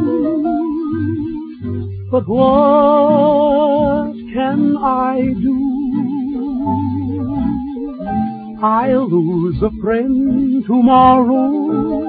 But what can I do? I'll lose a friend tomorrow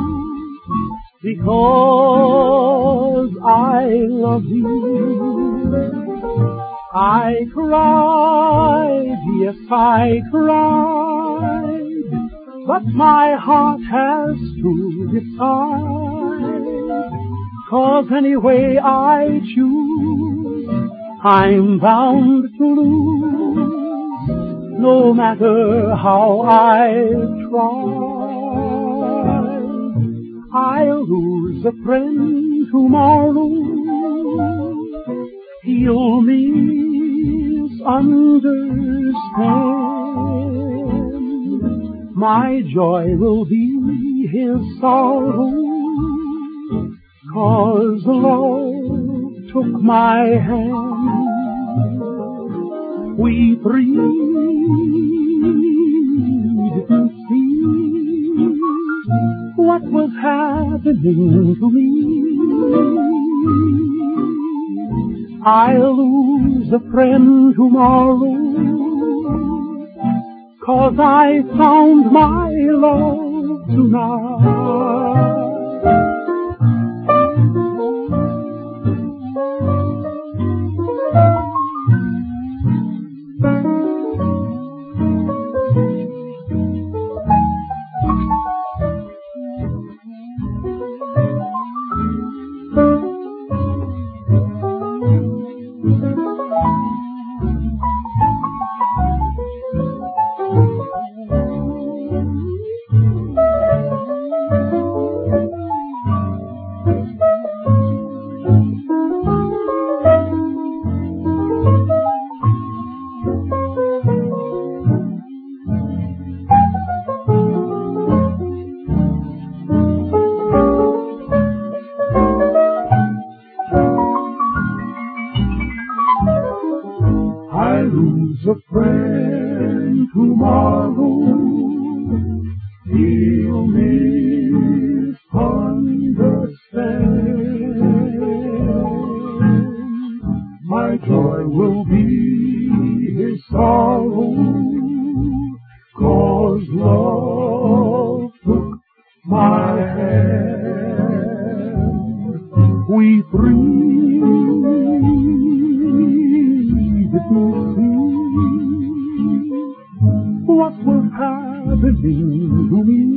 because I love you. I cried, yes I cried, but my heart has to decide. 'Cause any way I choose, I'm bound to lose, no matter how I try. I'll lose a friend tomorrow. He'll misunderstand. My joy will be his sorrow, 'cause love took my hand. We three didn't see what was happening to me. I'll lose a friend tomorrow, 'cause I found my love tonight. I lose a friend tomorrow, he'll misunderstand. My joy will be his sorrow, 'cause love took my hand. We three didn't see what was happening to me.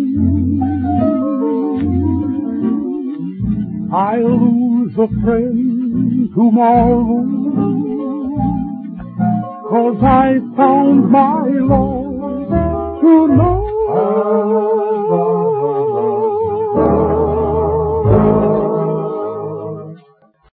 I'll lose a friend tomorrow, 'cause I found my love